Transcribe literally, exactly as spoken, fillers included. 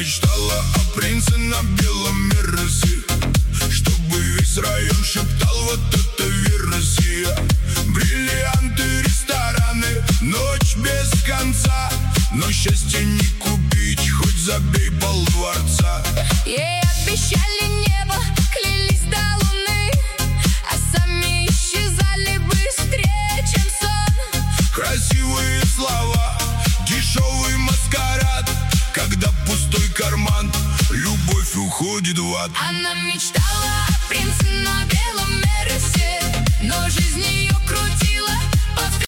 мечтала о принце на белом Мерсе, чтобы весь район шептал: вот это верно сия. Бриллианты, рестораны, ночь без конца, но счастье не купить, хоть забей полдворца. Ей обещали небо, клялись до луны, а сами исчезали быстрее, чем сон. Красивые слова, дешевый маскарад, когда пустой карман, любовь уходит в ад. Она мечтала о принце на белом Мерсе, но жизнь ее крутила